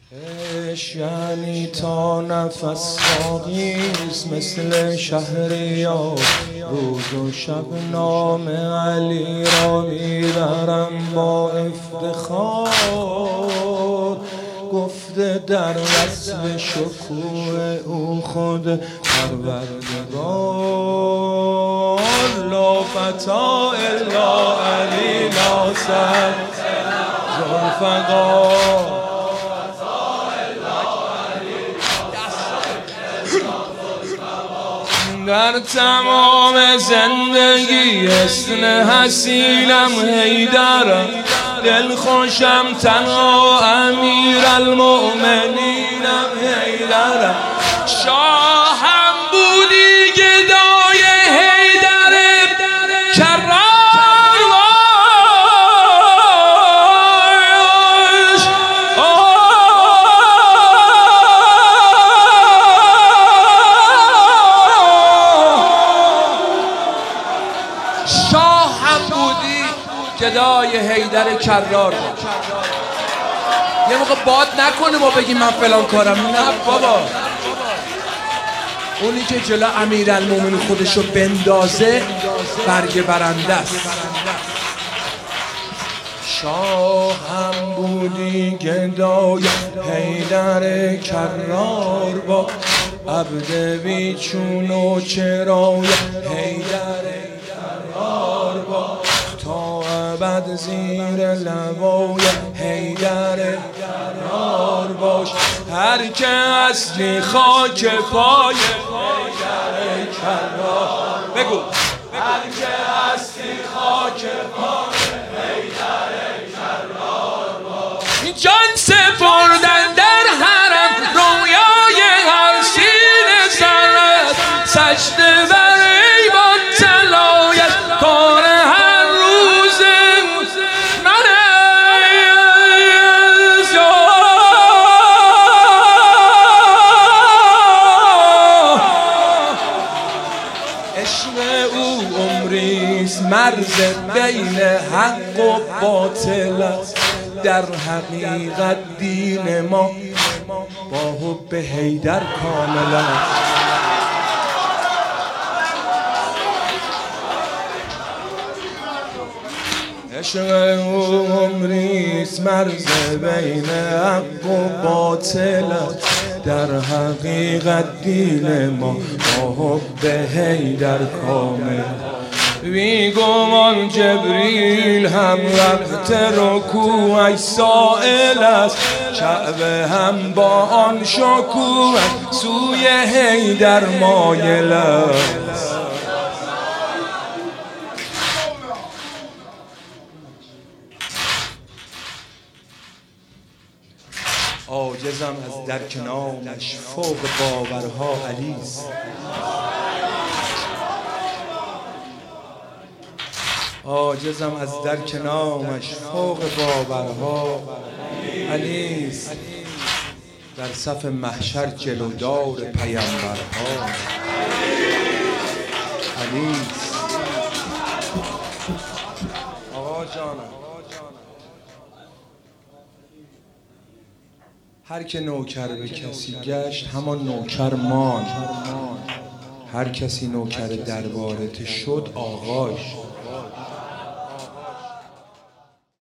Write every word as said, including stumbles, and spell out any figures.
عشق یعنی تا نفس ساقیست مثل شهریار، روز و شب نام علی را میبرم با افتخار. گفته در وصف شکوه او خود پروردگار، لا فتا الا علی ناصر ذوالفقار. در تمام زندگی حسن حسینم حیدرم، دل خوشم تنها امیرالمؤمنینم حیدرم. شاهم بودی گدای حیدر کرار، شاهم بودی گدای حیدر کرار. یه موقع باد نکنه ما بگیم من فلان کارم، نه بابا، اونی که جلو امیرالمومنین خودشو بندازه برگ برنده است. شاهم بودی گدای حیدر کرار، با عبد بیچون و چرای حیدر کرار، با تا ابد زیر لوای حیدر کرار باش. هر که اصلی خاک پای حیدر کرار، بگو هر که اصلی خاک پای حیدر کرار باش. جان سپردن در حرم رویای هر سینه سرت، سجده بر ایوان طلایت کار هر روز منه. عشق او عمریست مرز بین حق و باطل است، در حقیقت دین ما با حب حیدر کامل است. عشق او عمریست مرز بین حق و باطل است، در حقیقت دین ما با حب حیدر کامل. بی گمان جبریل هم وقت رکوعش سائل است، کعبه هم با آن شکوه سوی حیدر مایل است. عاجزم از درک نامش فوق باورها علیست. عاجزم از درک نامش فوق باورها علیست. در صف محشر جلودار پیامبرها علیست. آقا جانم، هر که نوکر به کسی گشت همان نوکر ماند، هر کسی نوکر دربارت شد آغاش.